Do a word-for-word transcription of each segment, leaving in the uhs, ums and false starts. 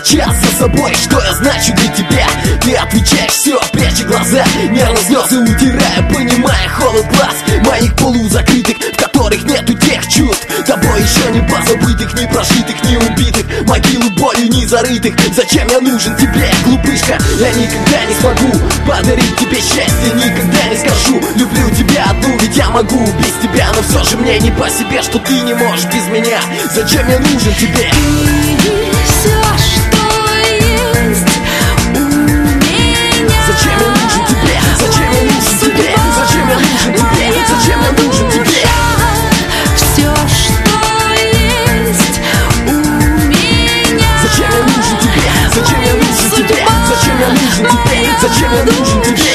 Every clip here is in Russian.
сейчас за собой, что я значу для тебя. Ты отвечаешь все, пряча глаза, нервно слезы утирая, понимая холод глаз моих полузакрытых, в которых нету тех чувств, тобой еще не позабытых, не прожитых, не убитых, могилу болью не зарытых. Зачем я нужен тебе, глупышка? Я никогда не смогу подарить тебе счастье, никогда не скажу люблю тебя одну, ведь я могу без тебя, но все же мне не по себе, что ты не можешь без меня. Зачем я нужен тебе? Все, что есть у меня. Зачем я нужен тебе? Зачем я нужен тебе? Зачем я нужен тебе? Зачем я нужен тебе? Все, что есть у меня. Зачем я нужен тебе? Зачем я нужен тебе? Зачем я нужен тебе? Зачем я нужен тебе?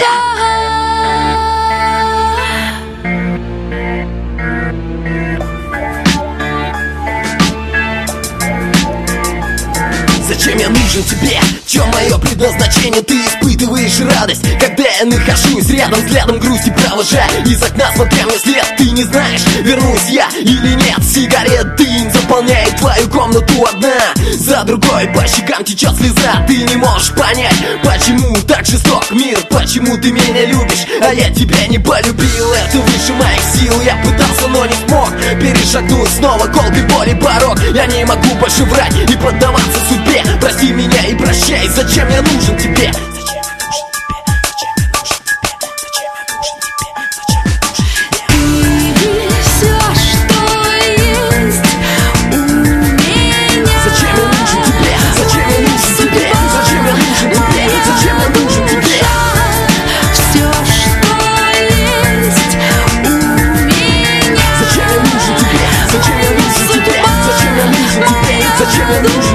Зачем я нужен тебе? В чем мое предназначение? Ты испытываешь радость, когда я нахожусь рядом, взглядом грусти провожая из окна, смотря мне след. Ты не знаешь, вернусь я или нет. Сигарет дым заполняет твою комнату одна за другой, по щекам течет слеза. Ты не можешь понять, почему так жесток мир, почему ты меня любишь, а я тебя не полюбил. Это выше моих сил, я пытался, но не смог перешагнуть снова колкой боли порог. Я не могу больше врать и поддаваться судьбе. Прости меня и прощай, зачем я нужен тебе? Зачем я нужен?